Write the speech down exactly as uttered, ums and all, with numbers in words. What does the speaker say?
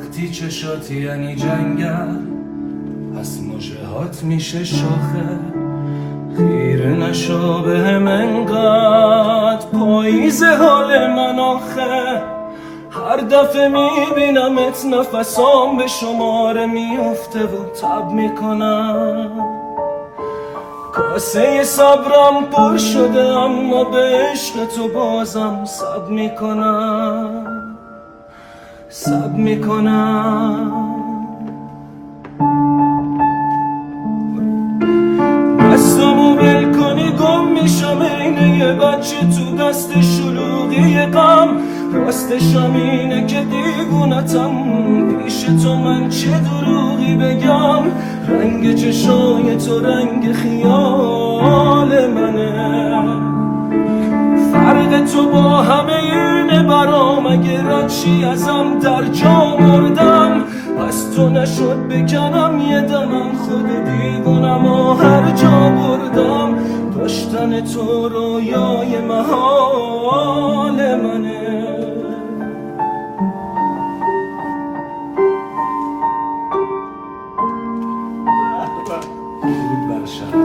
وقتی چشاتی یعنی جنگل، پس مژهات میشه شاخه. خیره نشو بهم انقدر، پاییزه حال من آخه. هر دفعه میبینمت نفسام به شماره میفته و تب میکنم. کاسه صبرم پر شده اما به عشق تو بازم سب میکنم، سب میکنم. دستمو ول کنی گم میشم اینه یه بچه تو دست شلوغی غم. راستشم اینه که دیوونتم، پیش تو من چه دروغی بگم. رنگ چشای تو رنگ خیال منه، فرق تو با همه اینه برام. اگه ردشی ازم در جا مردم، پس تو نشد بکنم یه دمم. خود دیوونم و هر جا بردم، داشتن تو رویای محال منه. درود بر شهر.